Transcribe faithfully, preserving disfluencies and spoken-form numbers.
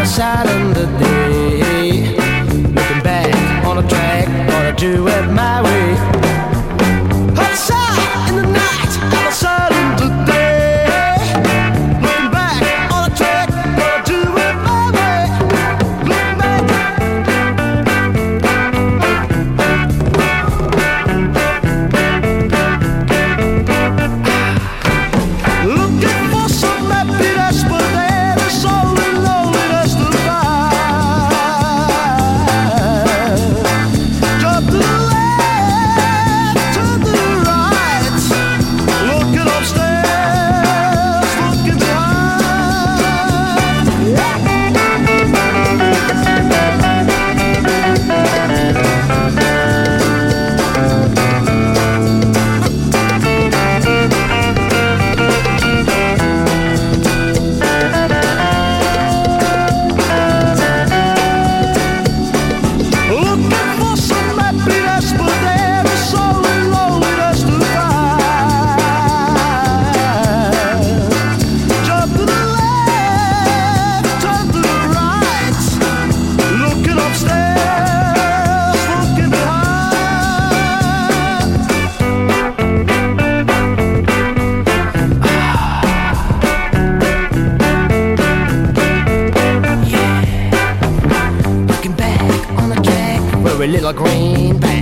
a silent day. Looking back on a track, gonna do it my way. Outside in the night, on a silent day. Looking back on a track, gonna do it my way. Looking back. Looking for some happiness, but there is only loneliness to find. Jump to the left, turn to the right. Looking upstairs, looking behind. Looking for some happiness, but there is only loneliness to find. Jump to the left, turn to the right. Looking upstairs, looking behind. Looking back on the track where a little green patch